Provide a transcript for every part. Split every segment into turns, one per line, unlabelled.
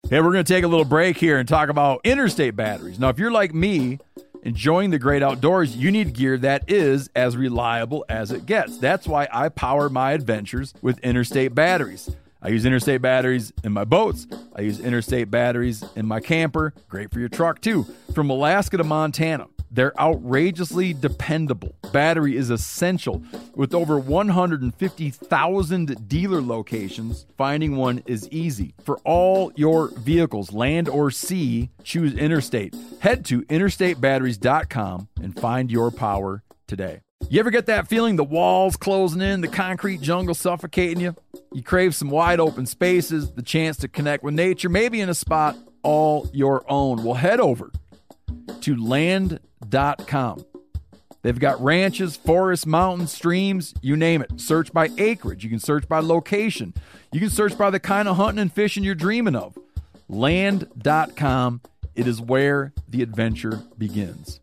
Hey, we're going to take a little break here and talk about Interstate batteries. Now, if you're like me, enjoying the great outdoors, you need gear that is as reliable as it gets. That's why I power my adventures with Interstate batteries. I use Interstate batteries in my boats. I use Interstate batteries in my camper. Great for your truck, too. From Alaska to Montana, they're outrageously dependable. Battery is essential. With over 150,000 dealer locations, finding one is easy. For all your vehicles, land or sea, choose Interstate. Head to interstatebatteries.com and find your power today. You ever get that feeling the walls closing in, the concrete jungle suffocating you? You crave some wide open spaces, the chance to connect with nature, maybe in a spot all your own. Well, head over to land.com. They've got ranches, forests, mountains, streams, you name it. Search by acreage. You can search by location. You can search by the kind of hunting and fishing you're dreaming of. Land.com. It is where the adventure begins.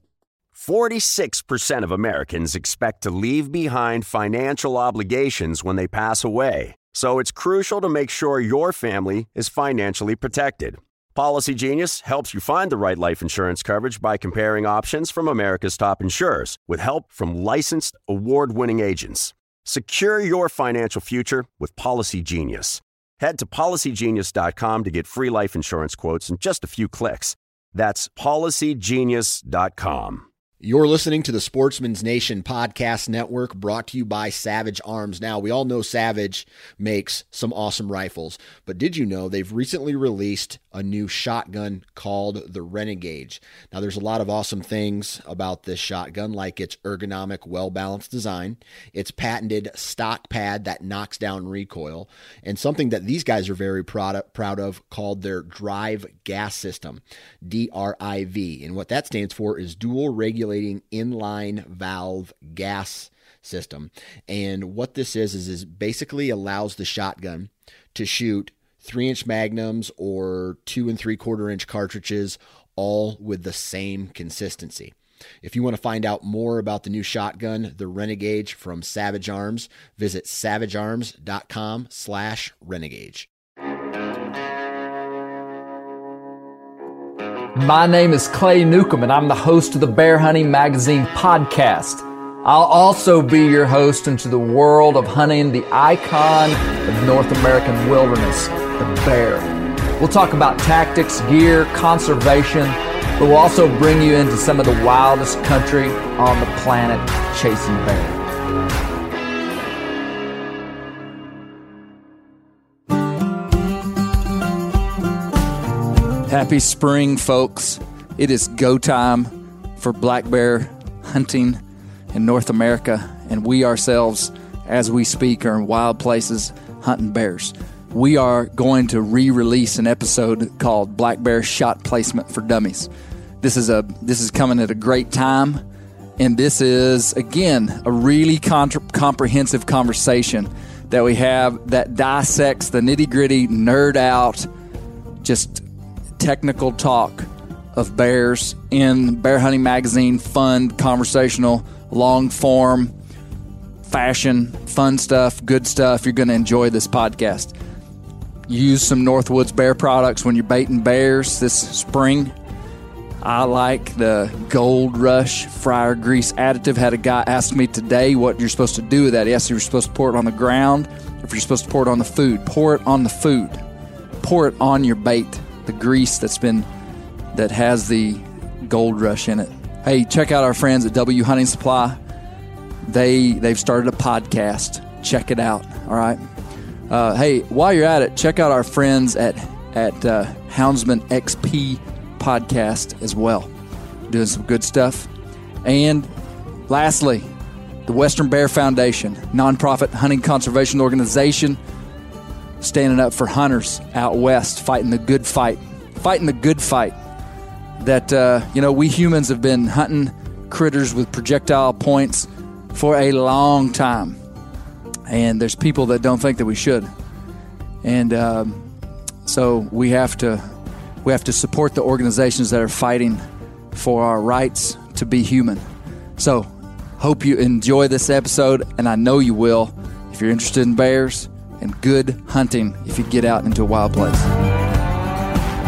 46% of Americans expect to leave behind financial obligations when they pass away. So it's crucial to make sure your family is financially protected. Policy Genius helps you find the right life insurance coverage by comparing options from America's top insurers with help from licensed, award-winning agents. Secure your financial future with Policy Genius. Head to policygenius.com to get free life insurance quotes in just a few clicks. That's policygenius.com.
You're listening to the Sportsman's Nation Podcast Network, brought to you by Savage Arms. Now, we all know Savage makes some awesome rifles, but did you know they've recently released a new shotgun called the Renegade? Now, there's a lot of awesome things about this shotgun, like its ergonomic, well-balanced design, its patented stock pad that knocks down recoil, and something that these guys are very proud of called their Drive Gas System, DRIV. And what that stands for is Dual Regulating Inline Valve Gas System. And what this is basically allows the shotgun to shoot 3-inch magnums or 2 3/4-inch cartridges, all with the same consistency. If you want to find out more about the new shotgun, the Renegade from Savage Arms, visit savagearms.com/Renegade.
My name is Clay Newcomb, and I'm the host of the Bear Hunting Magazine podcast. I'll also be your host into the world of hunting the icon of North American wilderness, the bear. We'll talk about tactics, gear, conservation, but we'll also bring you into some of the wildest country on the planet chasing bear. Happy spring, folks. It is go time for black bear hunting in North America, and we ourselves, as we speak, are in wild places hunting bears. We are going to re-release an episode called Black Bear Shot Placement for Dummies. This is coming at a great time, and this is, again, a really comprehensive conversation that we have that dissects the nitty-gritty, nerd-out, just technical talk of bears in Bear Hunting Magazine, fun, conversational, long-form, fashion, fun stuff, good stuff. You're going to enjoy this podcast. Use some Northwoods Bear products when you're baiting bears this spring. I like the Gold Rush Fryer Grease Additive. Had a guy ask me today what you're supposed to do with that. Yes, you're supposed to pour it on the ground, or if you're supposed to pour it on the food. Pour it on the food. Pour it on your bait. The grease that has the Gold Rush in it. Hey, check out our friends at W Hunting Supply. They've started a podcast. Check it out. All right. Hey, while you're at it, check out our friends at Houndsman XP podcast as well. Doing some good stuff. And lastly, the Western Bear Foundation, nonprofit hunting conservation organization, standing up for hunters out west, fighting the good fight that, we humans have been hunting critters with projectile points for a long time. And there's people that don't think that we should. And so we have to support the organizations that are fighting for our rights to be human. So hope you enjoy this episode, and I know you will if you're interested in bears and good hunting if you get out into a wild place.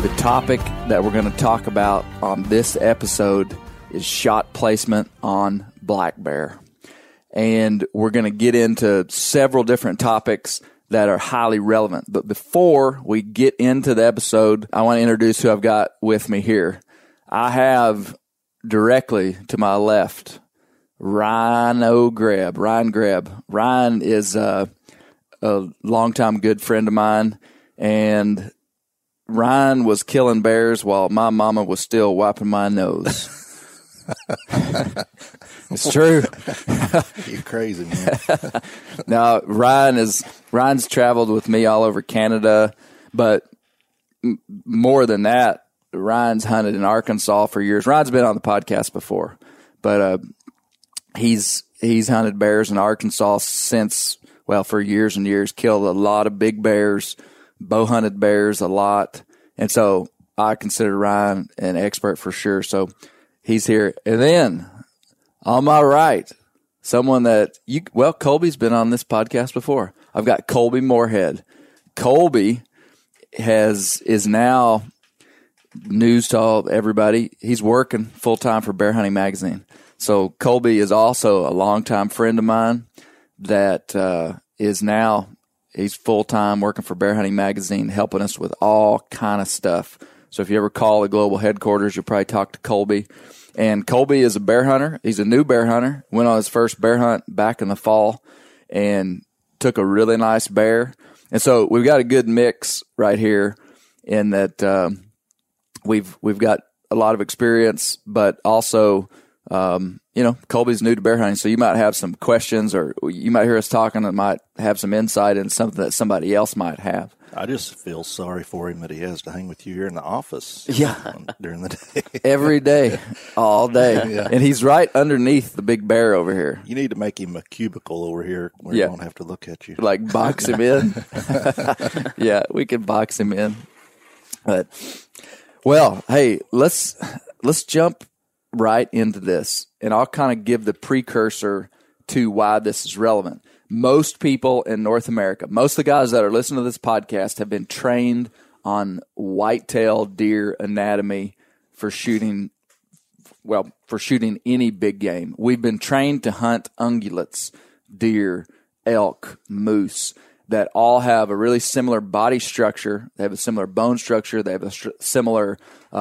The topic that we're going to talk about on this episode is shot placement on black bear. And we're going to get into several different topics that are highly relevant. But before we get into the episode, I want to introduce who I've got with me here. I have directly to my left, Ryan Greb. Ryan is a longtime good friend of mine, and Ryan was killing bears while my mama was still wiping my nose. It's true.
You're crazy, man.
Now, Ryan's traveled with me all over Canada, but more than that, Ryan's hunted in Arkansas for years. Ryan's been on the podcast before, but he's hunted bears in Arkansas for years and years, killed a lot of big bears, bow hunted bears a lot. And so I consider Ryan an expert for sure. So he's here. And then on my right, someone that Colby's been on this podcast before. I've got Colby Moorhead. Colby is now news to everybody. He's working full time for Bear Hunting Magazine. So Colby is also a longtime friend of mine that he's full time working for Bear Hunting Magazine, helping us with all kind of stuff. So if you ever call the global headquarters, you'll probably talk to Colby. And Colby is a bear hunter. He's a new bear hunter. Went on his first bear hunt back in the fall and took a really nice bear. And so we've got a good mix right here in that we've got a lot of experience, but also Colby's new to bear hunting, so you might have some questions, or you might hear us talking that might have some insight into something that somebody else might have.
I just feel sorry for him that he has to hang with you here in the office. During the day.
Every day, all day.
Yeah.
And he's right underneath the big bear over here.
You need to make him a cubicle over here where he won't have to look at you.
Like box him in. Yeah, we can box him in. But, well, hey, let's jump right into this, and I'll kind of give the precursor to why this is relevant. Most people in North America, most of the guys that are listening to this podcast have been trained on whitetail deer anatomy for shooting any big game. We've been trained to hunt ungulates, deer, elk, moose, that all have a really similar body structure. They have a similar bone structure. They have a similar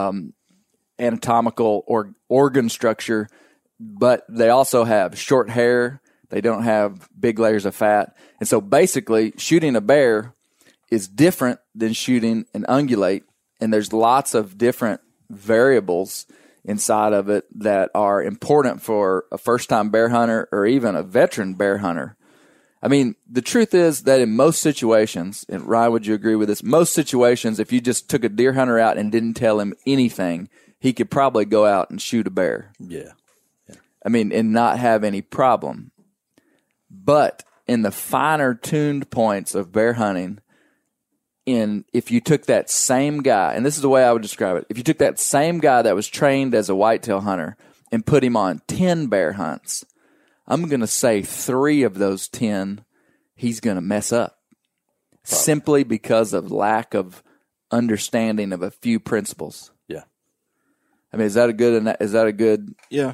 anatomical or organ structure, but they also have short hair. They don't have big layers of fat. And so basically shooting a bear is different than shooting an ungulate. And there's lots of different variables inside of it that are important for a first-time bear hunter or even a veteran bear hunter. I mean, the truth is that in most situations, and Ryan, would you agree with this? Most situations, if you just took a deer hunter out and didn't tell him anything, he could probably go out and shoot a bear.
Yeah.
I mean, and not have any problem. But in the finer tuned points of bear hunting, if you took that same guy, and this is the way I would describe it, if you took that same guy that was trained as a whitetail hunter and put him on 10 bear hunts, I'm going to say 3 of those 10, he's going to mess up. Probably. Simply because of lack of understanding of a few principles.
Yeah.
I mean, is that a good?
Yeah.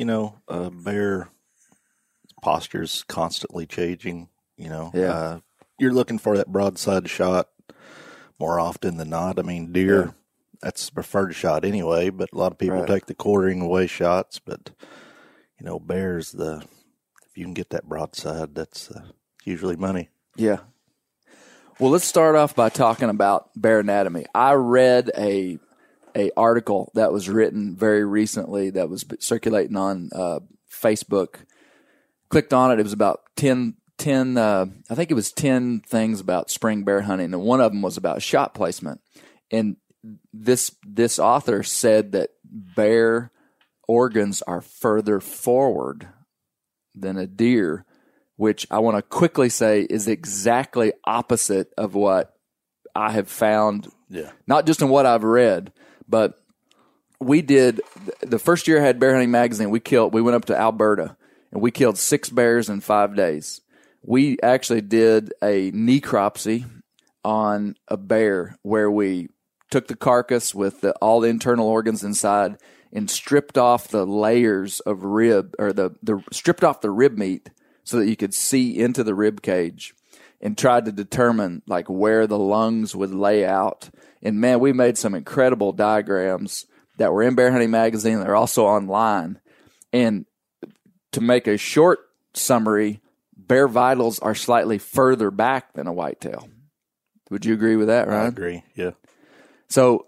Bear posture's constantly changing,
Yeah.
You're looking for that broadside shot more often than not. I mean, deer, that's the preferred shot anyway, but a lot of people take the quartering away shots, but bears, if you can get that broadside, that's usually money.
Yeah. Well, let's start off by talking about bear anatomy. I read a article that was written very recently that was circulating on Facebook. Clicked on it. It was about 10 I think it was 10 things about spring bear hunting, and one of them was about shot placement. And this author said that bear organs are further forward than a deer, which I want to quickly say is exactly opposite of what I have found, not just in what I've read, but we did, the first year I had Bear Hunting Magazine, we went up to Alberta, and we killed 6 bears in 5 days. We actually did a necropsy on a bear where we took the carcass with all the internal organs inside and stripped off the layers of rib, or stripped off the rib meat so that you could see into the rib cage, and tried to determine like where the lungs would lay out. And man, we made some incredible diagrams that were in Bear Hunting Magazine. They're also online. And to make a short summary, bear vitals are slightly further back than a whitetail. Would you agree with that, Ryan?
I agree. Yeah.
So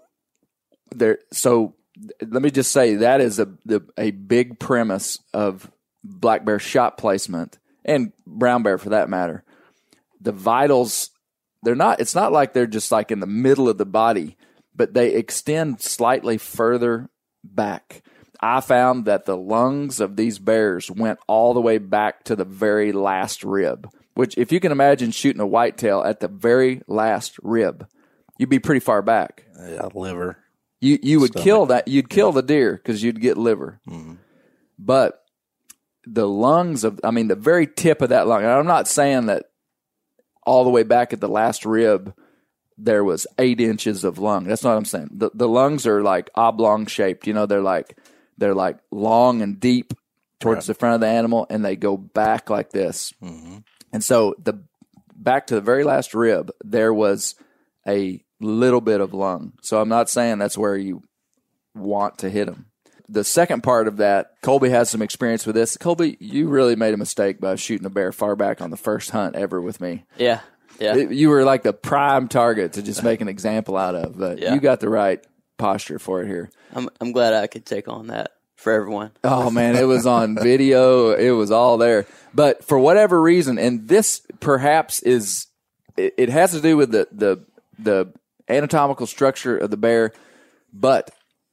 let me just say that is a big premise of black bear shot placement, and brown bear for that matter. The vitals, it's not like they're just like in the middle of the body, but they extend slightly further back. I found that the lungs of these bears went all the way back to the very last rib, which if you can imagine shooting a whitetail at the very last rib, you'd be pretty far back.
Yeah, liver.
You would kill that. You'd kill the deer because you'd get liver. Mm-hmm. But the lungs the very tip of that lung, and I'm not saying that all the way back at the last rib there was 8 inches of lung. That's not what I'm saying. The lungs are like oblong shaped. You know, they're like long and deep towards the front of the animal, and they go back like this. Mm-hmm. And so back to the very last rib, there was a little bit of lung. So I'm not saying that's where you want to hit them. The second part of that, Colby has some experience with this. Colby, you really made a mistake by shooting a bear far back on the first hunt ever with me.
Yeah.
You were like the prime target to just make an example out of, but you got the right posture for it here.
I'm glad I could take on that for everyone.
Oh man, it was on video. It was all there. But for whatever reason, and this perhaps it has to do with the anatomical structure of the bear, but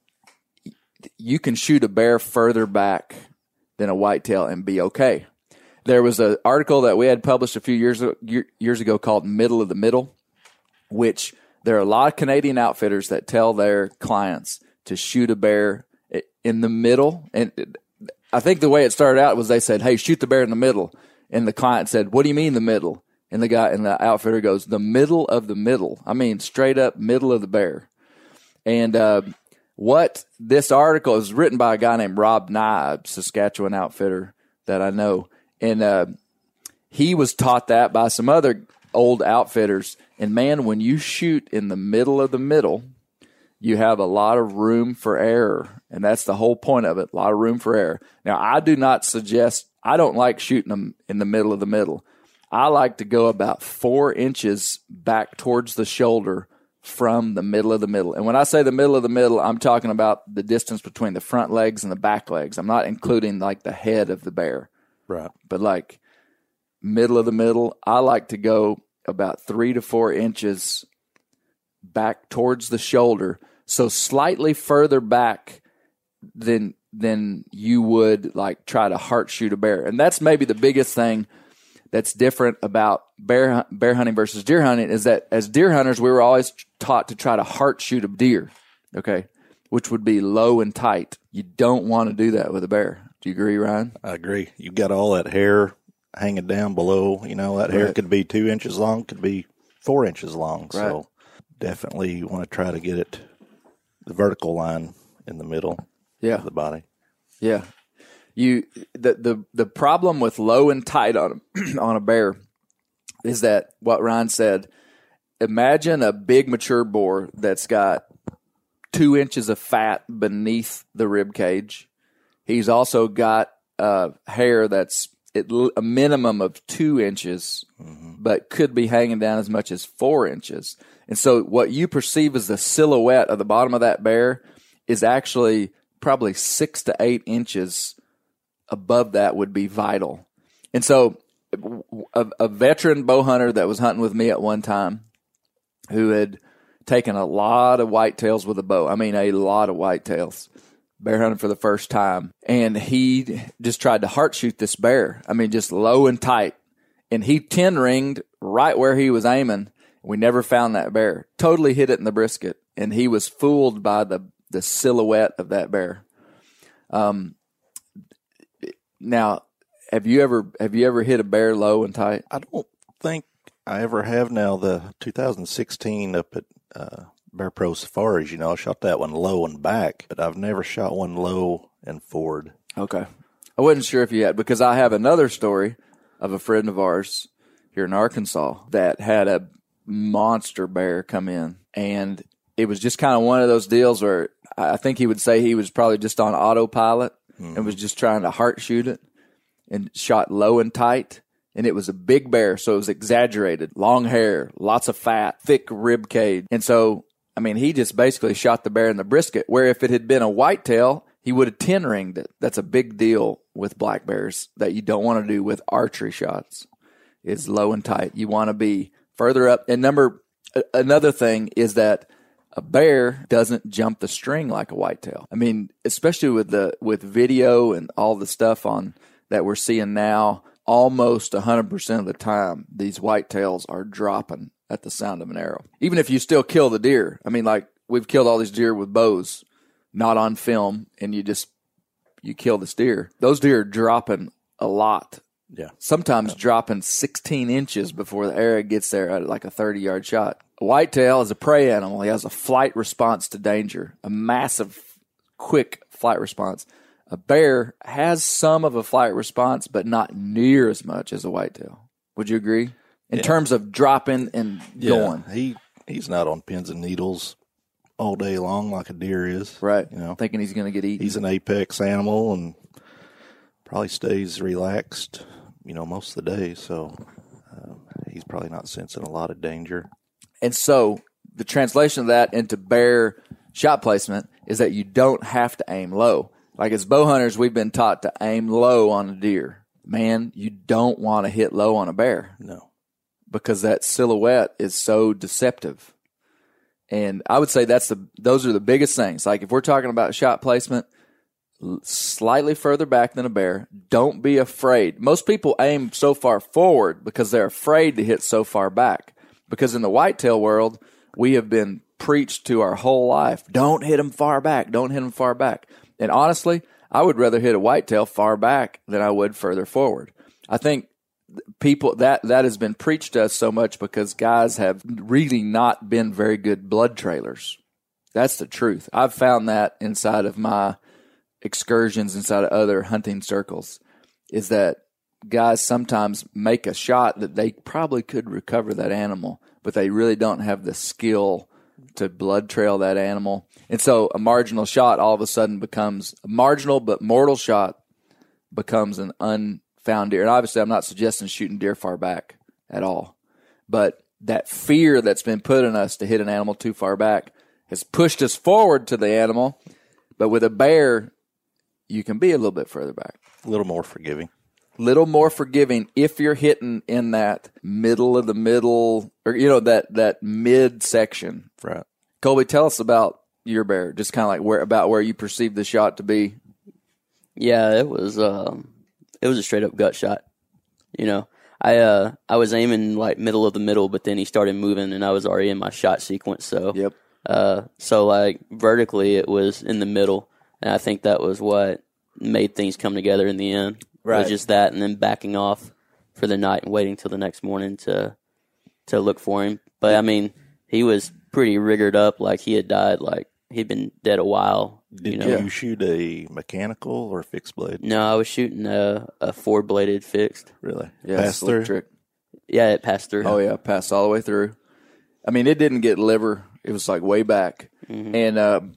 you can shoot a bear further back than a whitetail and be okay. There was an article that we had published a few years ago called Middle of the Middle, which there are a lot of Canadian outfitters that tell their clients to shoot a bear in the middle. And I think the way it started out was they said, hey, shoot the bear in the middle. And the client said, what do you mean the middle? And the guy and the outfitter goes, the middle of the middle. I mean, straight up middle of the bear. And what this article is written by a guy named Rob Nye, Saskatchewan outfitter that I know. And he was taught that by some other old outfitters. And man, when you shoot in the middle of the middle, you have a lot of room for error. And that's the whole point of it, a lot of room for error. Now, I don't like shooting them in the middle of the middle. I like to go about 4 inches back towards the shoulder from the middle of the middle. And when I say the middle of the middle, I'm talking about the distance between the front legs and the back legs. I'm not including like the head of the bear.
Right.
But like middle of the middle, I like to go about 3 to 4 inches back towards the shoulder. So slightly further back than you would like try to heart shoot a bear. And that's maybe the biggest thing that's different about bear hunting versus deer hunting is that as deer hunters, we were always taught to try to heart shoot a deer, okay, which would be low and tight. You don't want to do that with a bear. Do you agree, Ryan?
I agree. You've got all that hair hanging down below. You know, that hair could be 2 inches long, could be 4 inches long. Right. So definitely you want to try to get it the vertical line in the middle of the body.
Yeah. The problem with low and tight on a bear is that what Ryan said, imagine a big mature boar that's got 2 inches of fat beneath the rib cage. He's also got hair that's a minimum of 2 inches, but could be hanging down as much as 4 inches. And so what you perceive as the silhouette of the bottom of that bear is actually probably 6 to 8 inches above that would be vital. And so a veteran bow hunter that was hunting with me at one time who had taken a lot of whitetails with a bow, I mean a lot of whitetails, bear hunting for the first time, and he just tried to heart shoot this bear. I mean, just low and tight. And he 10-ringed right where he was aiming. We never found that bear. Totally hit it in the brisket, and he was fooled by the silhouette of that bear. Now, have you ever hit a bear low and tight?
I don't think I ever have. Now, the 2016 up at Bear Pro Safaris, I shot that one low and back, but I've never shot one low and forward.
Okay. I wasn't sure if you had, because I have another story of a friend of ours here in Arkansas that had a monster bear come in, and it was just kind of one of those deals where I think he would say he was probably just on autopilot and was just trying to heart shoot it and shot low and tight. And it was a big bear, so it was exaggerated. Long hair, lots of fat, thick rib cage. And so, I mean, he just basically shot the bear in the brisket, where if it had been a whitetail, he would have 10-ringed it. That's a big deal with black bears that you don't want to do with archery shots. It's low and tight. You want to be further up. And another thing is that a bear doesn't jump the string like a whitetail. I mean, especially with video and all the stuff on that we're seeing now, almost 100% of the time, these whitetails are dropping at the sound of an arrow. Even if you still kill the deer. I mean, like, we've killed all these deer with bows, not on film, and you kill this deer. Those deer are dropping a lot.
Yeah.
Sometimes dropping 16 inches before the arrow gets there at like a 30-yard shot. A whitetail is a prey animal. He has a flight response to danger, a massive, quick flight response. A bear has some of a flight response, but not near as much as a whitetail. Would you agree? In terms of dropping and going.
He's not on pins and needles all day long like a deer is.
Right. Thinking he's going to get eaten.
He's an apex animal and probably stays relaxed, most of the day. So he's probably not sensing a lot of danger.
And so the translation of that into bear shot placement is that you don't have to aim low. Like, as bow hunters, we've been taught to aim low on a deer. Man, you don't want to hit low on a bear.
No.
Because that silhouette is so deceptive. And I would say those are the biggest things. Like, if we're talking about shot placement, slightly further back than a bear, don't be afraid. Most people aim so far forward because they're afraid to hit so far back. Because in the whitetail world, we have been preached to our whole life, don't hit them far back, don't hit them far back. And honestly, I would rather hit a whitetail far back than I would further forward. I think people that has been preached to us so much because guys have really not been very good blood trailers. That's the truth. I've found that inside of my excursions, inside of other hunting circles, is that guys sometimes make a shot that they probably could recover that animal, but they really don't have the skill to blood trail that animal. And so a marginal shot all of a sudden becomes a marginal but mortal shot becomes an unfound deer. And obviously I'm not suggesting shooting deer far back at all. But that fear that's been put in us to hit an animal too far back has pushed us forward to the animal. But with a bear, you can be a little bit further back.
A little more forgiving.
Little more forgiving if you're hitting in that middle of the middle, or that mid section.
Right.
Colby, tell us about your bear. Just kind of like where you perceived the shot to be.
Yeah, it was a straight up gut shot. I was aiming like middle of the middle, but then he started moving, and I was already in my shot sequence. So
yep.
So like vertically, it was in the middle, and I think that was what made things come together in the end.
Right.
It was just that, and then backing off for the night and waiting till the next morning to look for him. But I mean, he was pretty rigored up, like he had died, like he'd been dead a while.
Did you shoot a mechanical or fixed blade?
No, I was shooting a 4-bladed fixed.
Really?
Yeah,
passed through?
Trick.
Yeah, it passed through.
Oh yeah, passed all the way through. I mean, it didn't get liver. It was like way back, and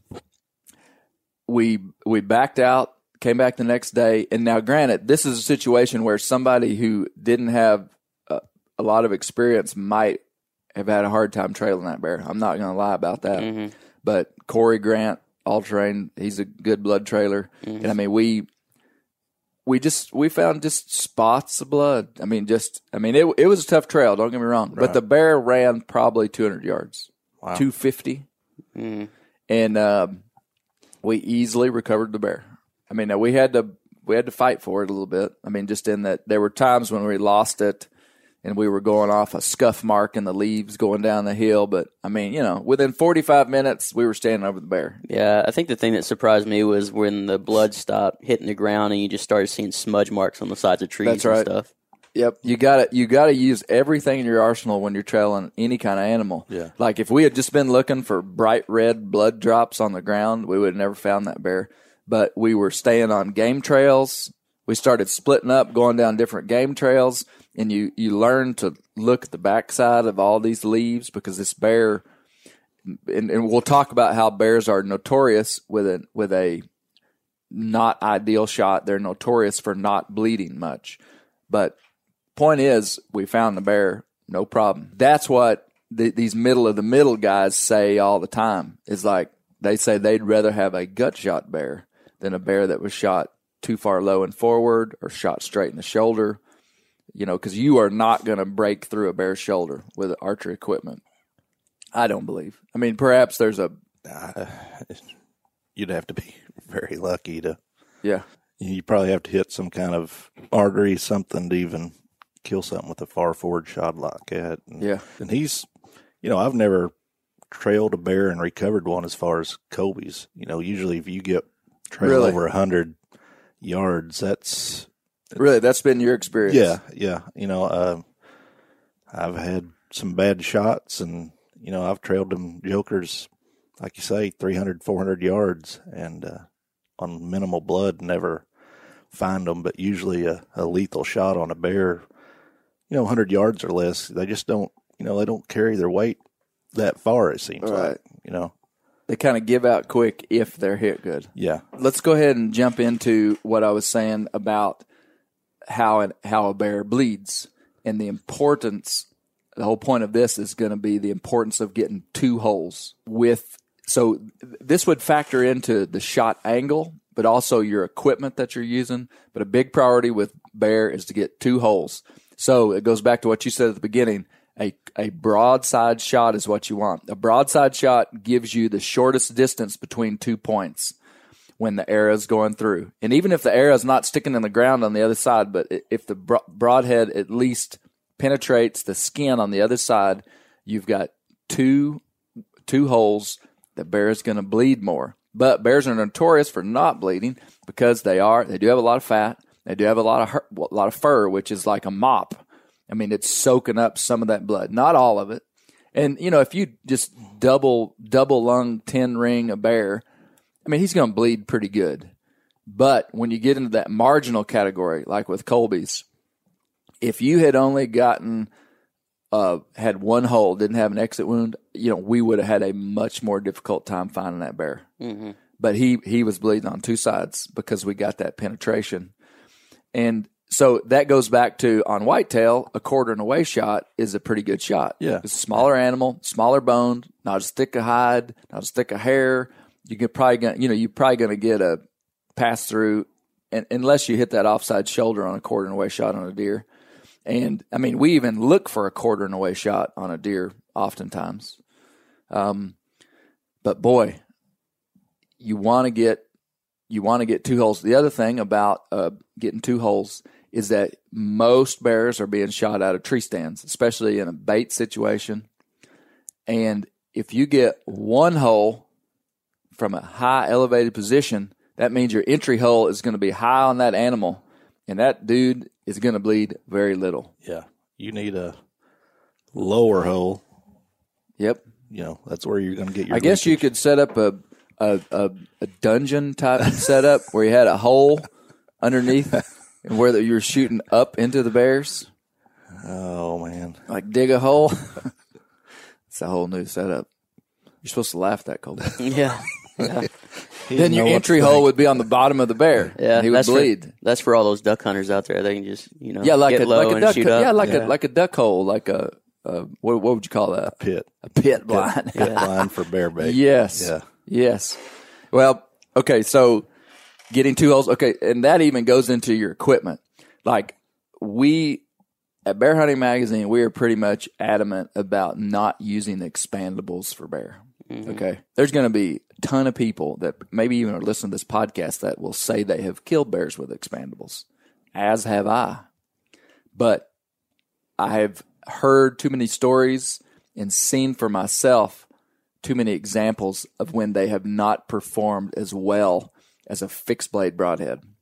we backed out. Came back the next day, and now granted, this is a situation where somebody who didn't have a lot of experience might have had a hard time trailing that bear. I'm not going to lie about that. But Corey Grant, all-terrain, he's a good blood trailer. And I mean, we found just spots of blood. I mean, it was a tough trail, don't get me wrong. Right. But the bear ran probably 200 yards, 250. And we easily recovered the bear. I mean, we had to fight for it a little bit. I mean, just in that there were times when we lost it and we were going off a scuff mark in the leaves going down the hill. But, I mean, within 45 minutes, we were standing over the bear.
Yeah, I think the thing that surprised me was when the blood stopped hitting the ground and you just started seeing smudge marks on the sides of trees and stuff.
Yep, you gotta use everything in your arsenal when you're trailing any kind of animal.
Yeah.
Like if we had just been looking for bright red blood drops on the ground, we would have never found that bear. But we were staying on game trails. We started splitting up, going down different game trails, and you learn to look at the backside of all these leaves because this bear, and we'll talk about how bears are notorious with a not ideal shot. They're notorious for not bleeding much, but point is, we found the bear, no problem. That's what these middle of the middle guys say all the time. Is like they say they'd rather have a gut shot bear than a bear that was shot too far low and forward or shot straight in the shoulder. You know, because you are not going to break through a bear's shoulder with archery equipment. I don't believe. I mean, perhaps there's a.
You'd have to be very lucky to.
Yeah.
You probably have to hit some kind of artery, something to even kill something with a far forward shot like that. And he's, you know, I've never trailed a bear and recovered one as far as Colby's. You know, usually if you get trailed over 100 yards, that's been your experience. Yeah. You know, I've had some bad shots, and you know, I've trailed them jokers, like you say, 300, 400 yards, and on minimal blood, never find them. But usually a lethal shot on a bear, you know, 100 yards or less, they just don't, you know, they don't carry their weight that far, it seems like, you know.
They kind of give out quick if they're hit good.
Yeah.
Let's go ahead and jump into what I was saying about how a bear bleeds and the importance. The whole point of this is going to be the importance of getting 2 holes so this would factor into the shot angle, but also your equipment that you're using. But a big priority with bear is to get 2 holes. So it goes back to what you said at the beginning. A broadside shot is what you want. A broadside shot gives you the shortest distance between 2 points when the arrow's going through. And even if the arrow's not sticking in the ground on the other side, but if the broadhead at least penetrates the skin on the other side, you've got two holes. The bear is going to bleed more. But bears are notorious for not bleeding because they do have a lot of fat. They do have a lot of fur, which is like a mop. I mean, it's soaking up some of that blood, not all of it. And you know, if you just double lung 10 ring a bear, I mean, he's going to bleed pretty good. But when you get into that marginal category, like with Colby's, if you had only gotten had 1 hole, didn't have an exit wound, you know, we would have had a much more difficult time finding that bear. Mm-hmm. But he was bleeding on 2 sides because we got that penetration. And so that goes back to, on whitetail, a quarter and away shot is a pretty good shot.
Yeah.
It's a smaller animal, smaller boned, not as thick a hide, not as thick a hair. You're probably going to get a pass through, and unless you hit that offside shoulder on a quarter and away shot on a deer. And I mean, we even look for a quarter and away shot on a deer oftentimes. But boy, you want to get 2 holes. The other thing about getting 2 holes is that most bears are being shot out of tree stands, especially in a bait situation. And if you get 1 hole from a high elevated position, that means your entry hole is going to be high on that animal, and that dude is going to bleed very little.
Yeah. You need a lower hole.
Yep.
You know, that's where you're going to get your
I guess you could set up a dungeon type setup where you had a hole underneath and where you're shooting up into the bears.
Oh, man.
Like dig a hole. It's a whole new setup. You're supposed to laugh at that, Colby.
Yeah.
Then your entry hole would be on the bottom of the bear.
Yeah,
he would bleed.
That's for all those duck hunters out there. They can just, you know,
like
get
a
low and
duck,
shoot up.
Yeah, like a duck hole, like a what would you call that? A pit blind.
Pit blind for bear bait.
Yes.
Yeah.
Yes. Well, okay, so getting 2 holes. Okay, and that even goes into your equipment. Like we at Bear Hunting Magazine, we are pretty much adamant about not using the expandables for bear. Mm-hmm. Okay, there's going to be a ton of people that maybe even are listening to this podcast that will say they have killed bears with expandables, as have I. But I have heard too many stories and seen for myself too many examples of when they have not performed as well as a fixed blade broadhead.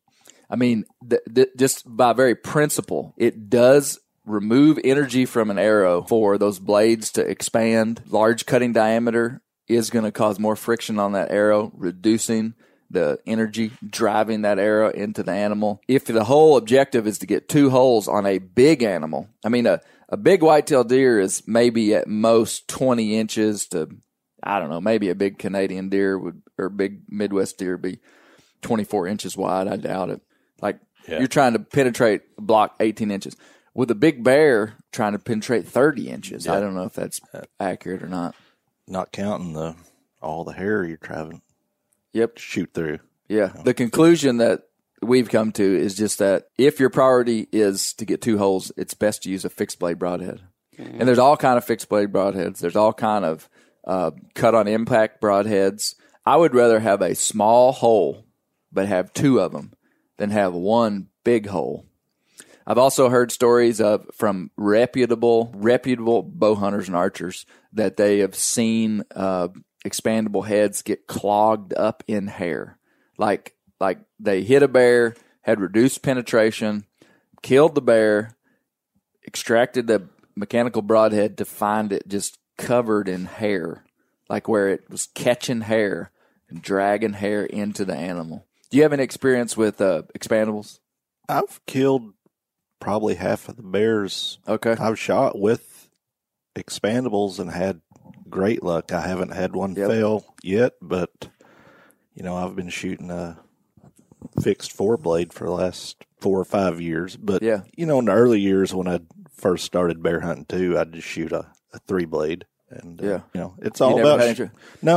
I mean, just by very principle, it does remove energy from an arrow for those blades to expand. Large cutting diameter is going to cause more friction on that arrow, reducing the energy driving that arrow into the animal. If the whole objective is to get 2 holes on a big animal, I mean, a big whitetail deer is maybe at most 20 inches to, I don't know, maybe a big Canadian deer or big Midwest deer be 24 inches wide. I doubt it. Like, you're trying to penetrate a block 18 inches. With a big bear, trying to penetrate 30 inches. I don't know if that's accurate or not.
Not counting all the hair you're trying to shoot through.
Yeah. The conclusion that we've come to is just that if your priority is to get 2 holes, it's best to use a fixed blade broadhead. Mm-hmm. And there's all kind of fixed blade broadheads. There's all kind of cut on impact broadheads. I would rather have a small hole, but have 2 of them than have 1 big hole. I've also heard stories from reputable bow hunters and archers that they have seen expandable heads get clogged up in hair. Like they hit a bear, had reduced penetration, killed the bear, extracted the mechanical broadhead to find it just covered in hair, like where it was catching hair and dragging hair into the animal. Do you have any experience with expandables?
I've killed probably half of the bears I've shot with expandables and had great luck. I haven't had one fail yet, but I've been shooting a fixed 4-blade for the last 4 or 5 years. But in the early years when I first started bear hunting too, I'd just shoot a 3-blade, and it's all about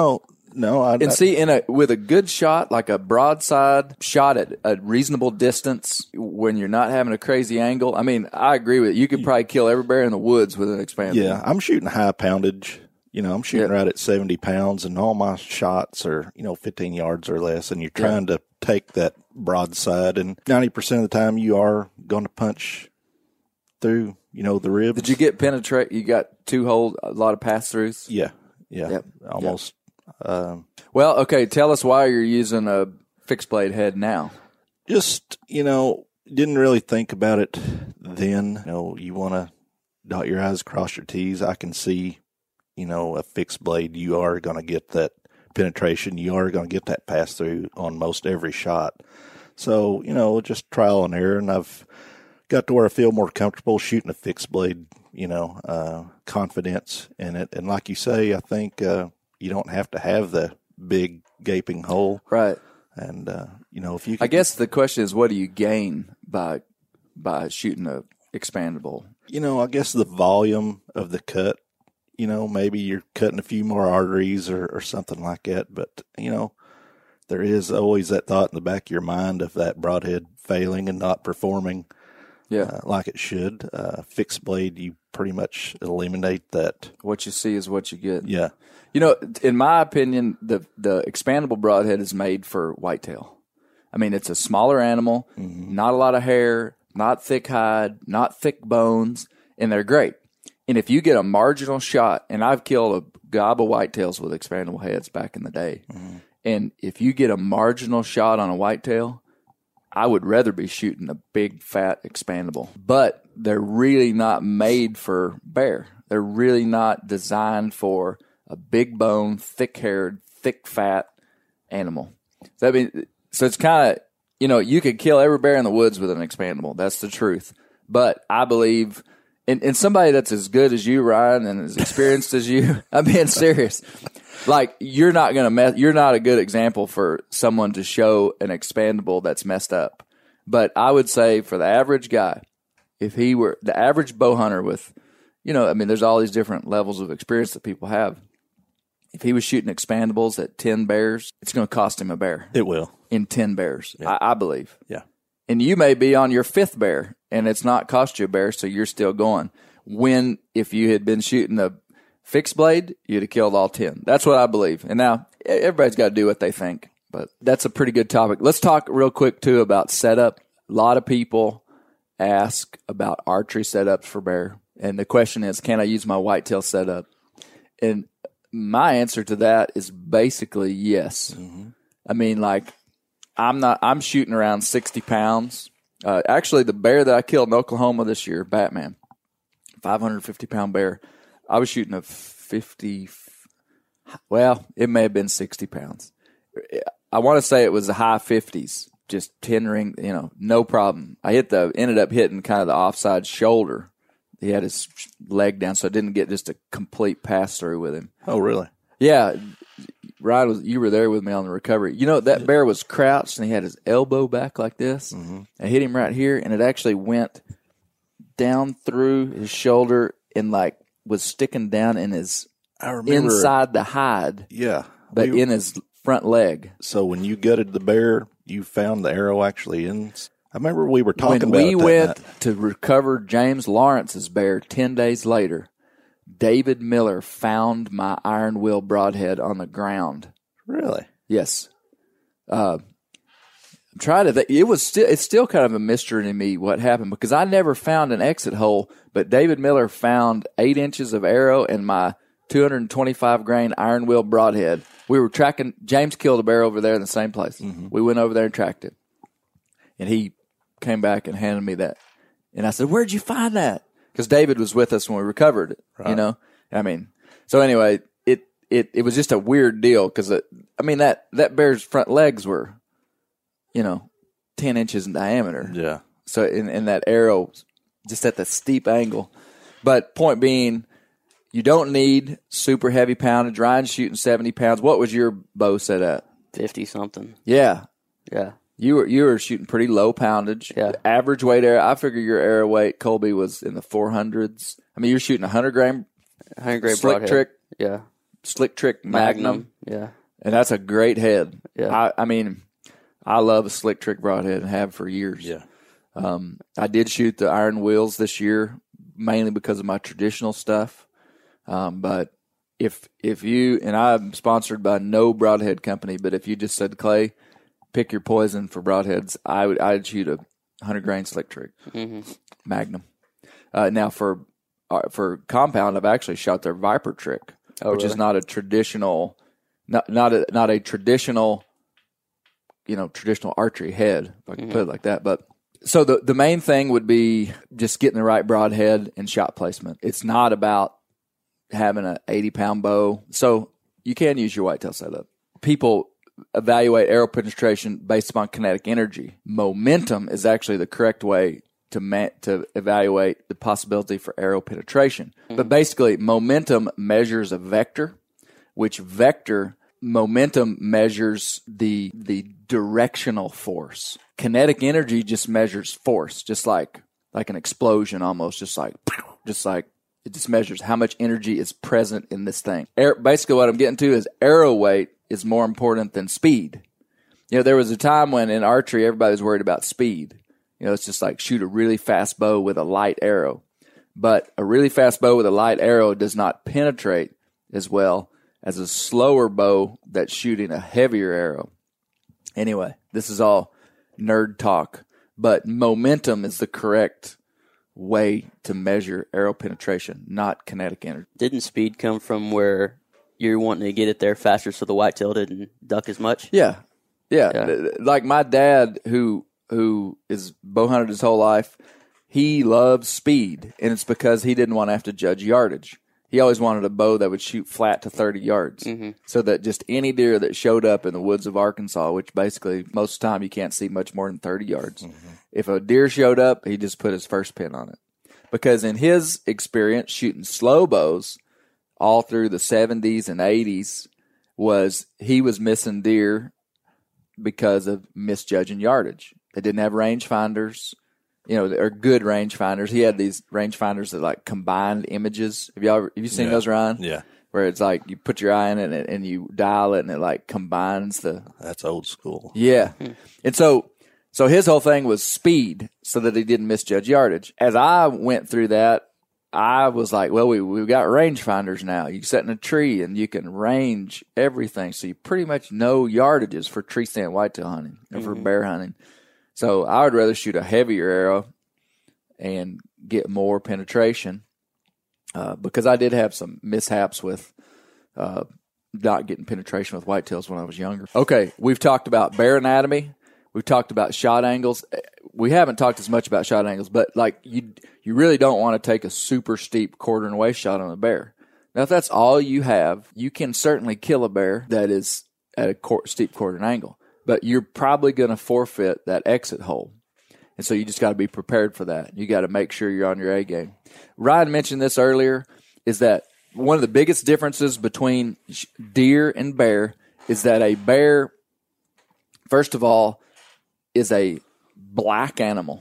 with a good shot, like a broadside shot at a reasonable distance when you're not having a crazy angle. I mean, I agree with it. You could probably kill every bear in the woods with an expandable. Yeah, I'm shooting high poundage. I'm shooting right at 70 pounds, and all my shots are, 15 yards or less, and you're trying to take that broadside, and 90% of the time you are going to punch through, the ribs.
Did you get penetrate? You got 2 holes, a lot of pass-throughs?
Yeah, almost.
Well, okay, tell us why you're using a fixed blade head now.
Just, didn't really think about it then. You want to dot your I's, cross your T's. I can see, a fixed blade, you are going to get that penetration. You are going to get that pass through on most every shot. So, just trial and error, and I've got to where I feel more comfortable shooting a fixed blade, confidence in it. And like you say, I think you don't have to have the big gaping hole.
Right.
And, if you could,
I guess the question is, what do you gain by shooting a expandable?
I guess the volume of the cut, maybe you're cutting a few more arteries or something like that. But, there is always that thought in the back of your mind of that broadhead failing and not performing like it should. Fixed blade, you pretty much eliminate that.
What you see is what you get.
Yeah.
In my opinion, the expandable broadhead is made for whitetail. I mean, it's a smaller animal, not a lot of hair, not thick hide, not thick bones, and they're great. And if you get a marginal shot, and I've killed a gob of whitetails with expandable heads back in the day, and if you get a marginal shot on a whitetail, I would rather be shooting a big, fat expandable. But they're really not made for bear. They're really not designed for a big bone, thick-haired, thick-fat animal. So it's kind of, you could kill every bear in the woods with an expandable. That's the truth. But I believe, and somebody that's as good as you, Ryan, and as experienced as you, I'm being serious. Like, you're not a good example for someone to show an expandable that's messed up. But I would say for the average guy, if he were the average bow hunter with, there's all these different levels of experience that people have. If he was shooting expandables at 10 bears, it's going to cost him a bear.
It will.
In 10 bears, I believe.
Yeah.
And you may be on your 5th bear, and it's not cost you a bear, so you're still going. If you had been shooting a fixed blade, you'd have killed all 10. That's what I believe. And now, everybody's got to do what they think. But that's a pretty good topic. Let's talk real quick, too, about setup. A lot of people ask about archery setups for bear. And the question is, can I use my whitetail setup? And my answer to that is basically yes. I mean, I'm shooting around 60 pounds. Actually, the bear that I killed in Oklahoma this year, Batman, 550-pound bear, I was shooting a 50. Well, it may have been 60 pounds. I want to say it was the high 50s, just 10 ring, no problem. I ended up hitting kind of the offside shoulder. He had his leg down, so I didn't get just a complete pass through with him.
Oh, really?
Yeah. Ryan, you were there with me on the recovery. That bear was crouched, and he had his elbow back like this. Mm-hmm. I hit him right here, and it actually went down through his shoulder and, was sticking down in his inside the hide.
Yeah.
But in his front leg.
So when you gutted the bear, you found the arrow actually in. I remember we were talking about
when we went
night.
to recover James Lawrence's bear 10 days later. David Miller found my iron will broadhead on the ground.
Really?
Yes. I'm trying to think. It's still kind of a mystery to me what happened because I never found an exit hole, but David Miller found 8 inches of arrow in my 225 grain iron will broadhead. We were tracking. James killed a bear over there in the same place. Mm-hmm. We went over there and tracked it, and he came back and handed me that. And I said, "Where'd you find that?" Because David was with us when we recovered it, right. So anyway, it was just a weird deal because, that bear's front legs were, 10 inches in diameter.
Yeah.
So in that arrow, just at the steep angle. But point being, you don't need super heavy poundage. Ryan's shooting 70 pounds. What was your bow set at?
50-something.
Yeah.
Yeah.
You were shooting pretty low poundage.
Yeah.
Average weight arrow. I figure your arrow weight, Colby, was in the 400s. You're shooting 100 grain slick
broadhead.
trick.
Yeah.
Slick trick Magnum.
Yeah.
And that's a great head.
Yeah.
I love a slick trick broadhead and have for years.
Yeah.
I did shoot the iron wheels this year, mainly because of my traditional stuff. But if you, and I'm sponsored by no broadhead company, but if you just said, Clay, pick your poison for broadheads, I'd shoot a 100 grain slick trick Magnum. Now for compound, I've actually shot their Viper trick, which is not a traditional, not a traditional, traditional archery head, if I can put it like that. But so the main thing would be just getting the right broadhead and shot placement. It's not about having an 80-pound bow. So you can use your whitetail setup. People evaluate arrow penetration based upon kinetic energy. Momentum is actually the correct way to evaluate the possibility for arrow penetration. Mm-hmm. But basically, momentum measures a vector, which momentum measures the directional force. Kinetic energy just measures force, just like an explosion almost, just like it just measures how much energy is present in this thing. Basically, what I'm getting to is arrow weight is more important than speed. There was a time when in archery, everybody was worried about speed. It's just like shoot a really fast bow with a light arrow. But a really fast bow with a light arrow does not penetrate as well as a slower bow that's shooting a heavier arrow. Anyway, this is all nerd talk, but momentum is the correct way to measure arrow penetration, not kinetic energy.
Didn't speed come from where you're wanting to get it there faster so the whitetail didn't duck as much?
Yeah. Like my dad, who is bow hunted his whole life, he loves speed, and it's because he didn't want to have to judge yardage. He always wanted a bow that would shoot flat to 30 yards, so that just any deer that showed up in the woods of Arkansas, which basically most of the time you can't see much more than 30 yards, if a deer showed up, he just put his first pin on it. Because in his experience shooting slow bows all through the 70s and 80s, he was missing deer because of misjudging yardage. They didn't have rangefinders. They're good rangefinders. He had these rangefinders that like combined images. Have you seen those, Ryan?
Yeah.
Where it's like you put your eye in it and you dial it and it like combines the.
That's old school.
Yeah. And so his whole thing was speed so that he didn't misjudge yardage. As I went through that, I was like, well, we've got rangefinders now. You sit in a tree and you can range everything. So you pretty much know yardages for tree stand whitetail hunting and for bear hunting. So I would rather shoot a heavier arrow and get more penetration because I did have some mishaps with not getting penetration with whitetails when I was younger. Okay, we've talked about bear anatomy. We've talked about shot angles. We haven't talked as much about shot angles, but like you really don't want to take a super steep quarter and waist shot on a bear. Now, if that's all you have, you can certainly kill a bear that is at a steep quarter angle, but you're probably going to forfeit that exit hole. And so you just got to be prepared for that. You got to make sure you're on your A game. Ryan mentioned this earlier, is that one of the biggest differences between deer and bear is that a bear, first of all, is a black animal.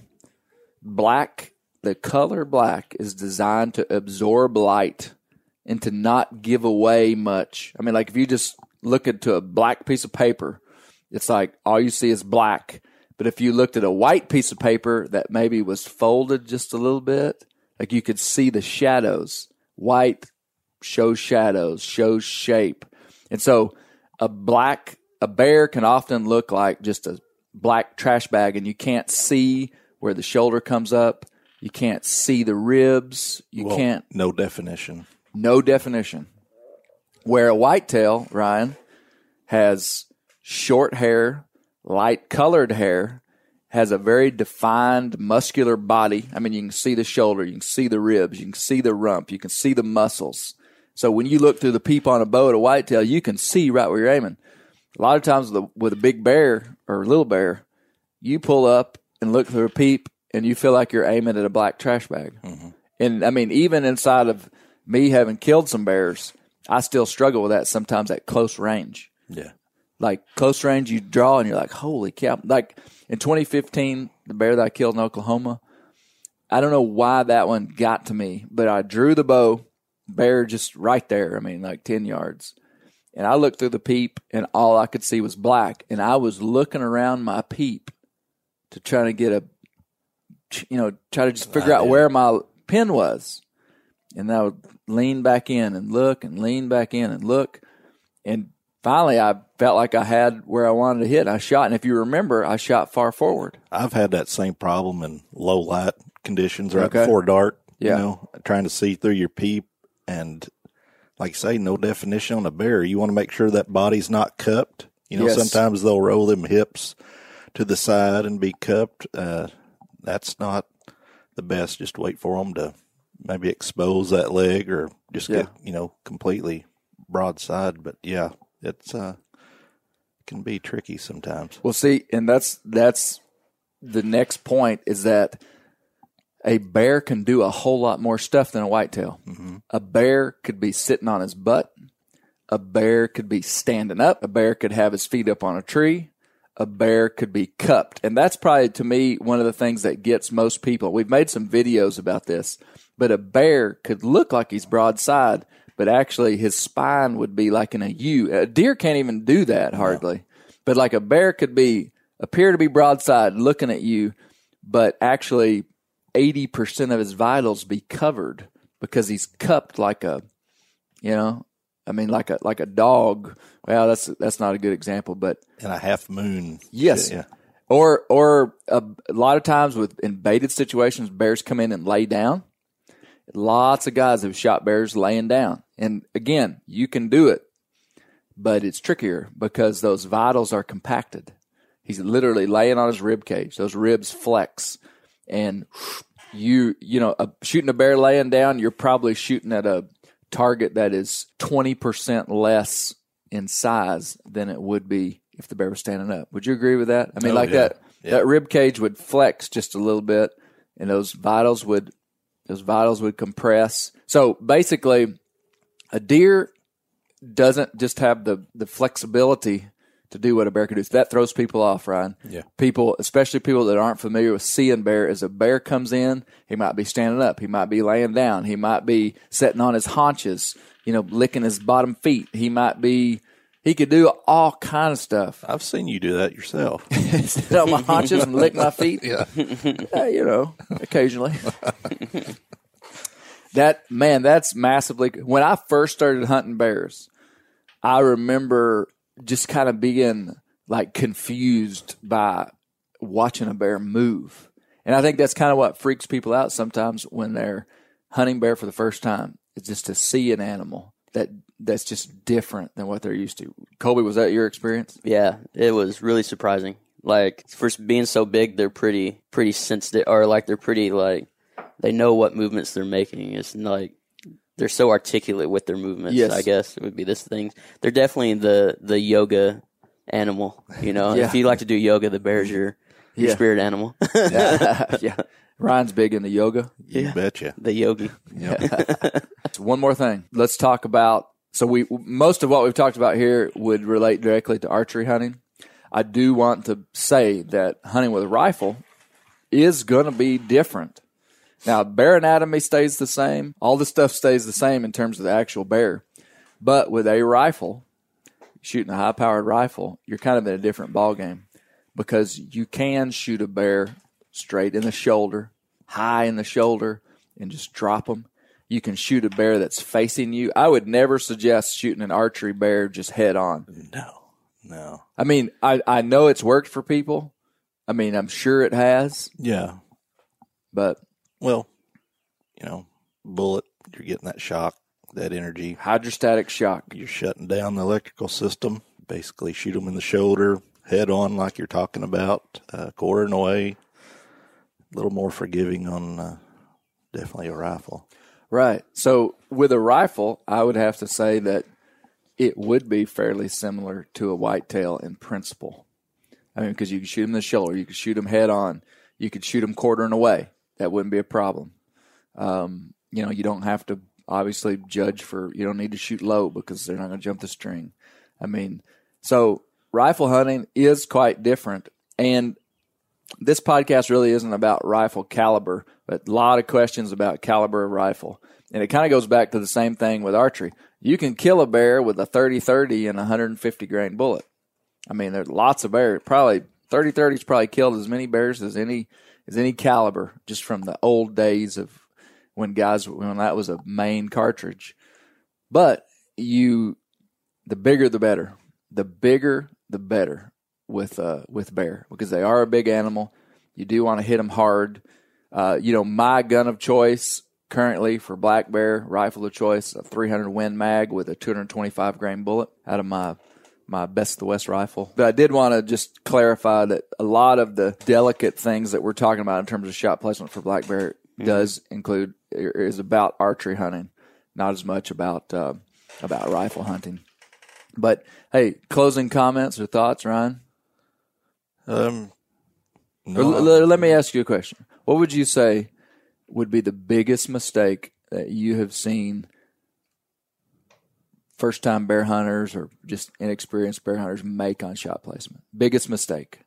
Black, the color black is designed to absorb light and to not give away much. I mean, like if you just look into a black piece of paper, it's like all you see is black. But if you looked at a white piece of paper that maybe was folded just a little bit, like you could see the shadows. White shows shadows, shows shape. And so a bear can often look like just a black trash bag, and you can't see where the shoulder comes up. You can't see the ribs.
No definition.
No definition. Where a whitetail, Ryan, has short hair, light-colored hair, has a very defined muscular body. I mean, you can see the shoulder, you can see the ribs, you can see the rump, you can see the muscles. So when you look through the peep on a bow at a whitetail, you can see right where you're aiming. A lot of times with a big bear or a little bear, you pull up and look through a peep, and you feel like you're aiming at a black trash bag. Mm-hmm. And, I mean, even inside of me having killed some bears, I still struggle with that sometimes at close range.
Yeah.
Like, close range, you draw, and you're like, holy cow. Like, in 2015, the bear that I killed in Oklahoma, I don't know why that one got to me, but I drew the bow, bear just right there, I mean, like 10 yards. And I looked through the peep, and all I could see was black. And I was looking around my peep to try to get try to just figure out where my pin was. And I would lean back in and look and lean back in and look. And finally, I felt like I had where I wanted to hit. And I shot. And if you remember, I shot far forward.
I've had that same problem in low light conditions right before dark.
Yeah.
Trying to see through your peep. And like you say, no definition on a bear. You want to make sure that body's not cupped.
Yes.
Sometimes they'll roll them hips to the side and be cupped. That's not the best. Just wait for them to maybe expose that leg or just get, completely broadside. But yeah, it's can be tricky sometimes.
Well, see, and that's the next point is that a bear can do a whole lot more stuff than a whitetail. Mm-hmm. A bear could be sitting on his butt. A bear could be standing up. A bear could have his feet up on a tree. A bear could be cupped. And that's probably, to me, one of the things that gets most people. We've made some videos about this. But a bear could look like he's broadside, but actually his spine would be like in a U. A deer can't even do that hardly. No. But like a bear could appear to be broadside looking at you, but actually 80% of his vitals be covered because he's cupped like a, like a dog. Well, that's not a good example, but
in a half moon.
Yes. Yeah. Or a lot of times in baited situations, bears come in and lay down. Lots of guys have shot bears laying down. And again, you can do it, but it's trickier because those vitals are compacted. He's literally laying on his rib cage. Those ribs flex. And shooting a bear laying down, you're probably shooting at a target that is 20% less in size than it would be if the bear was standing up. Would you agree with that? I mean, that rib cage would flex just a little bit, and those vitals would compress. So basically, a deer doesn't just have the flexibility to do what a bear can do. So that throws people off, Ryan.
Yeah.
People, especially people that aren't familiar with seeing bear, as a bear comes in, he might be standing up, he might be laying down, he might be sitting on his haunches, licking his bottom feet. He could do all kind of stuff.
I've seen you do that yourself.
Sit on my haunches and lick my feet.
Yeah.
Occasionally. That's massively. When I first started hunting bears, I remember just kind of being like confused by watching a bear move. And I think that's kind of what freaks people out sometimes when they're hunting bear for the first time. It's just to see an animal that's just different than what they're used to. Colby, was that your experience?
Yeah, it was really surprising. Like, for being so big, they're pretty sensitive, or like they're pretty, like, they know what movements they're making. It's like they're so articulate with their movements.
Yes.
I guess it would be this thing. They're definitely the yoga animal. You know,
Yeah.
if you like to do yoga, the bear's your spirit animal.
Yeah. Ryan's big into yoga.
You betcha.
The yogi.
So one more thing. Let's talk about, so most of what we've talked about here would relate directly to archery hunting. I do want to say that hunting with a rifle is going to be different. Now, bear anatomy stays the same. All the stuff stays the same in terms of the actual bear. But with a rifle, shooting a high-powered rifle, you're kind of in a different ballgame because you can shoot a bear straight in the shoulder, high in the shoulder, and just drop them. You can shoot a bear that's facing you. I would never suggest shooting an archery bear just head on.
No.
I mean, I know it's worked for people. I mean, I'm sure it has.
Yeah.
But
Well, bullet, you're getting that shock, that energy.
hydrostatic shock.
You're shutting down the electrical system. Basically, shoot them in the shoulder, head on, like you're talking about, quartering away. A little more forgiving on definitely a rifle.
Right. So with a rifle, I would have to say that it would be fairly similar to a whitetail in principle. I mean, because you could shoot them in the shoulder, you could shoot them head on, you could shoot them quartering away. That wouldn't be a problem. You don't have to obviously judge you don't need to shoot low because they're not going to jump the string. I mean, so rifle hunting is quite different. And this podcast really isn't about rifle caliber, but a lot of questions about caliber of rifle. And it kind of goes back to the same thing with archery. You can kill a bear with a 30-30 and a 150-grain bullet. I mean, there's lots of bears. Probably 30-30's probably killed as many bears as any caliber, just from the old days of when that was a main cartridge. But the bigger the better. The bigger the better with bear, because they are a big animal. You do want to hit them hard. My gun of choice currently for black bear, rifle of choice, a 300 Win Mag with a 225 grain bullet out of my Best of the West rifle. But I did want to just clarify that a lot of the delicate things that we're talking about in terms of shot placement for black bear is about archery hunting, not as much about rifle hunting. But hey, closing comments or thoughts, Ryan?
No.
Let me ask you a question. What would you say would be the biggest mistake that you have seen first-time bear hunters or just inexperienced bear hunters make on shot placement? Biggest mistake?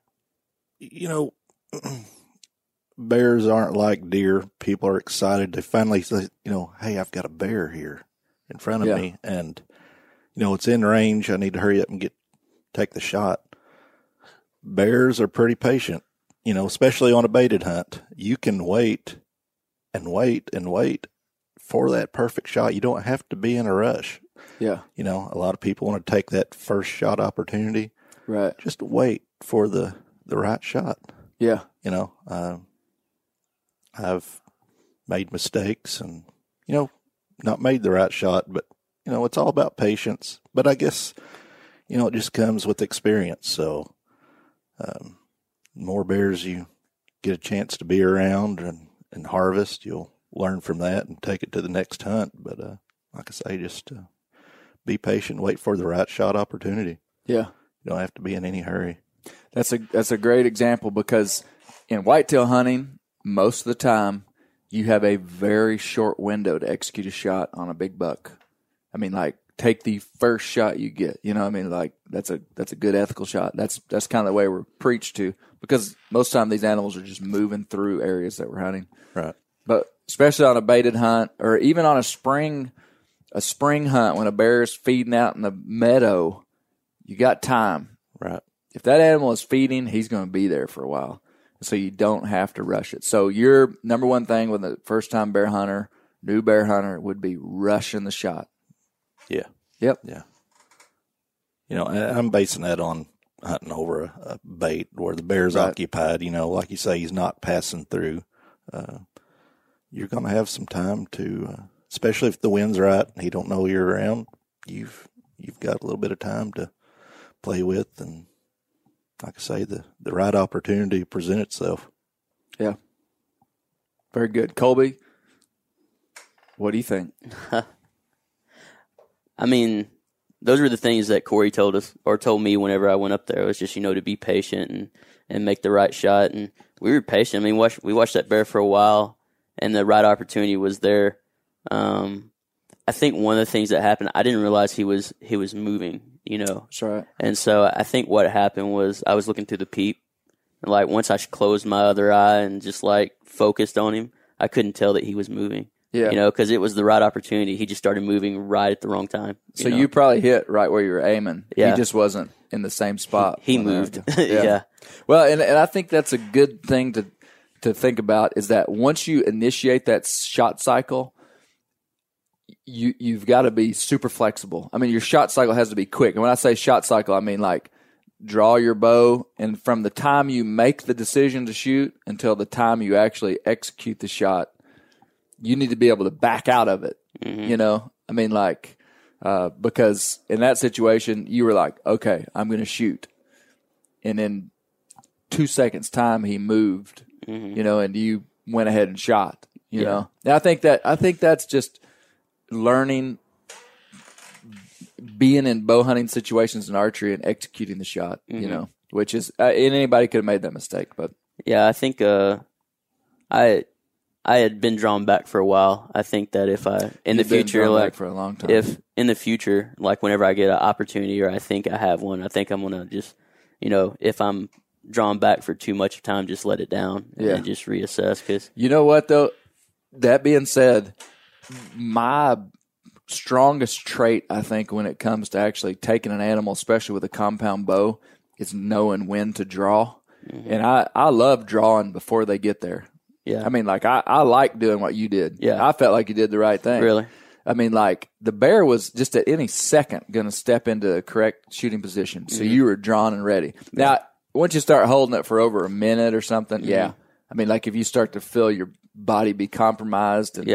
Bears aren't like deer. People are excited. They finally say, hey, I've got a bear here in front of me, and it's in range. I need to hurry up and take the shot. Bears are pretty patient, especially on a baited hunt. You can wait and wait and wait for that perfect shot. You don't have to be in a rush.
Yeah.
A lot of people want to take that first shot opportunity.
Right.
Just wait for the right shot.
Yeah.
I've made mistakes and, not made the right shot, but, it's all about patience. But I guess, it just comes with experience. So, more bears you get a chance to be around and harvest, you'll learn from that and take it to the next hunt. But, like I say, just be patient, wait for the right shot opportunity.
Yeah.
You don't have to be in any hurry.
That's a great example, because in whitetail hunting, most of the time, you have a very short window to execute a shot on a big buck. I mean, like, take the first shot you get. That's a good ethical shot. That's kind of the way we're preached to, because most of the time these animals are just moving through areas that we're hunting.
Right.
But especially on a baited hunt, or even on a spring hunt when a bear is feeding out in the meadow, you got time.
Right.
If that animal is feeding, he's going to be there for a while. So you don't have to rush it. So your number one thing with a first-time bear hunter, new bear hunter, would be rushing the shot.
Yeah.
Yep.
Yeah. I'm basing that on hunting over a bait where the bear's occupied. Like you say, he's not passing through. You're going to have some time to, especially if the wind's right and he don't know you're around, you've got a little bit of time to play with and like I say, the right opportunity present itself.
Yeah. Very good. Colby, what do you think?
I mean, those were the things that Corey told us or told me whenever I went up there. It was just, to be patient and make the right shot. And we were patient. I mean, we watched that bear for a while, and the right opportunity was there. I think one of the things that happened, I didn't realize he was moving,
That's right.
And so I think what happened was I was looking through the peep. And like once I closed my other eye and just like focused on him, I couldn't tell that he was moving.
Yeah.
Because it was the right opportunity. He just started moving right at the wrong time.
So you probably hit right where you were aiming.
Yeah.
He just wasn't in the same spot.
He moved.
Yeah. Well, and I think that's a good thing to think about is that once you initiate that shot cycle, you've got to be super flexible. I mean, your shot cycle has to be quick. And when I say shot cycle, I mean like draw your bow, and from the time you make the decision to shoot until the time you actually execute the shot, you need to be able to back out of it. Mm-hmm. I mean, like, because in that situation, you were like, okay, I'm going to shoot. And in 2 seconds time, he moved, and you went ahead and shot, you know? And I think that's just learning, being in bow hunting situations in archery and executing the shot, which is, and anybody could have made that mistake, but.
Yeah, I think, I had been drawn back for a while. I think that if in the future, like
for a long time.
if in the future, like whenever I get an opportunity or I think I have one, I think I'm gonna just, if I'm drawn back for too much time, just let it down and just reassess. Cause
you know what though? That being said, my strongest trait, I think, when it comes to actually taking an animal, especially with a compound bow, is knowing when to draw. Mm-hmm. And I love drawing before they get there.
Yeah.
I mean, like, I like doing what you did.
Yeah.
I felt like you did the right thing.
Really?
I mean, like, the bear was just at any second going to step into the correct shooting position. So you were drawn and ready. Yeah. Now, once you start holding it for over a minute or something, I mean, like, if you start to feel your body be compromised and,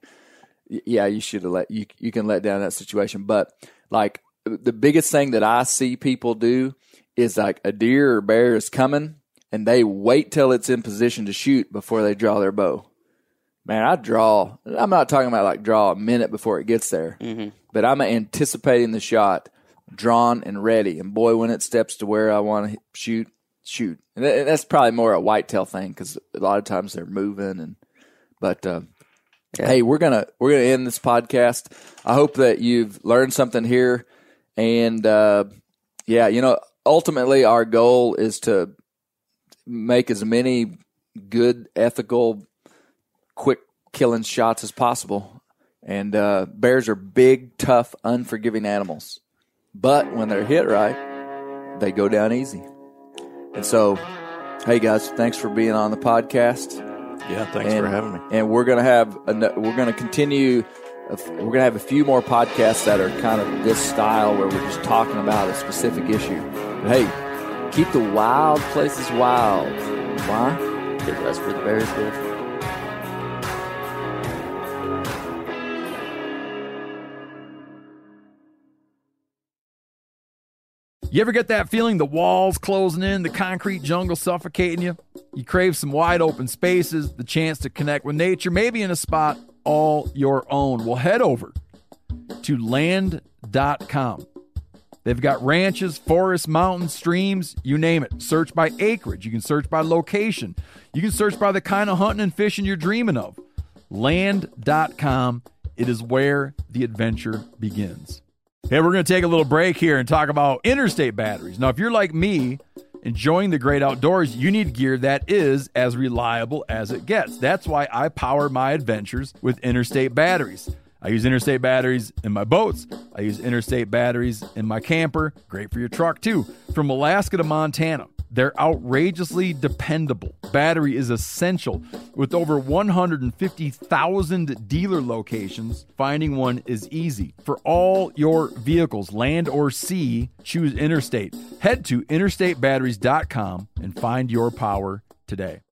you should have you can let down that situation. But, like, the biggest thing that I see people do is, like, a deer or bear is coming, and they wait till it's in position to shoot before they draw their bow. Man, I'm not talking about like draw a minute before it gets there, but I'm anticipating the shot, drawn and ready. And boy, when it steps to where I want to shoot. And that's probably more a whitetail thing because a lot of times they're moving. Hey, we're gonna end this podcast. I hope that you've learned something here. And ultimately our goal is to make as many good, ethical, quick killing shots as possible. And bears are big, tough, unforgiving animals. But when they're hit right, they go down easy. And so, hey guys, thanks for being on the podcast.
Yeah, thanks for having me.
And we're gonna have continue. We're gonna have a few more podcasts that are kind of this style where we're just talking about a specific issue. But hey, keep the wild places wild. Why?
Because that's where the bears live.
You ever get that feeling the walls closing in, the concrete jungle suffocating you? You crave some wide open spaces, the chance to connect with nature, maybe in a spot all your own. Well, head over to land.com. They've got ranches, forests, mountains, streams, you name it. Search by acreage. You can search by location. You can search by the kind of hunting and fishing you're dreaming of. Land.com. It is where the adventure begins. Hey, we're going to take a little break here and talk about Interstate batteries. Now, if you're like me, enjoying the great outdoors, you need gear that is as reliable as it gets. That's why I power my adventures with Interstate batteries. I use Interstate batteries in my boats. I use Interstate batteries in my camper. Great for your truck, too. From Alaska to Montana, they're outrageously dependable. Battery is essential. With over 150,000 dealer locations, finding one is easy. For all your vehicles, land or sea, choose Interstate. Head to interstatebatteries.com and find your power today.